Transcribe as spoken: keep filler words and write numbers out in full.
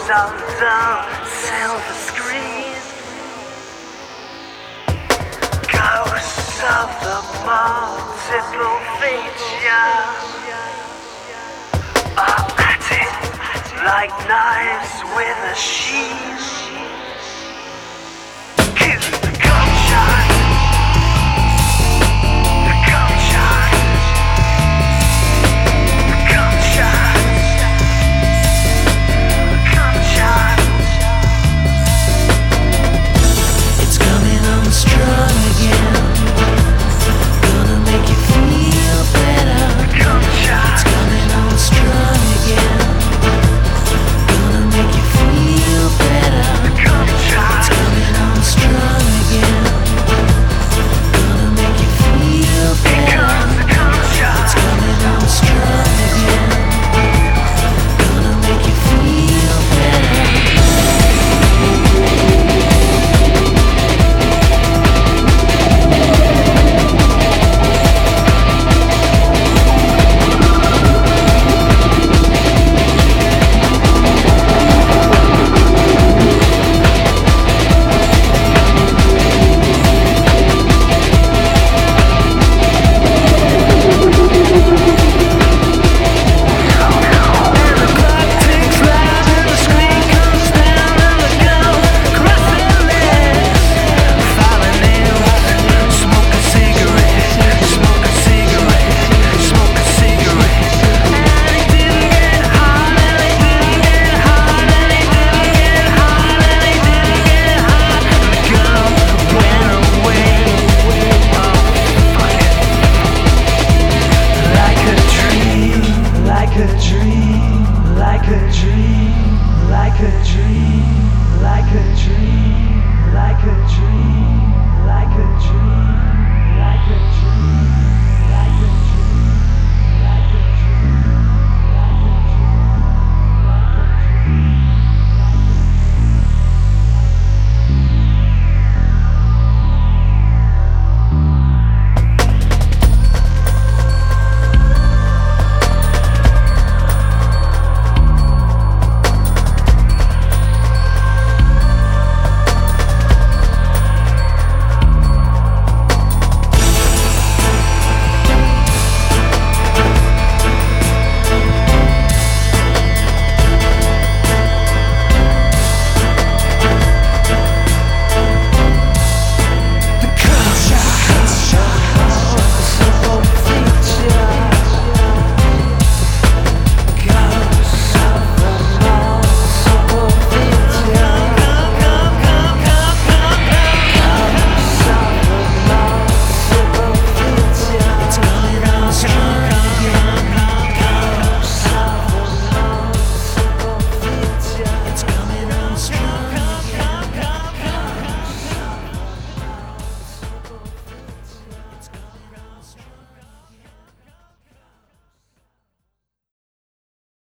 under silver screen. Ghosts of the multiple feature are at it like knives with a sheath. Kiss the gunshot, the gunshot, the gunshot, the gunshot. It's coming on strong again, gonna make you feel better. The gunshot. It's coming on strong again, gonna make you feel better. The gunshot. It's coming on strong again, gonna make you feel better. The gunshot. It's coming on strong again, gonna make you feel better. Like a dream, like a dream, like a dream, like a dream, like a dream, like a dream, like a dream.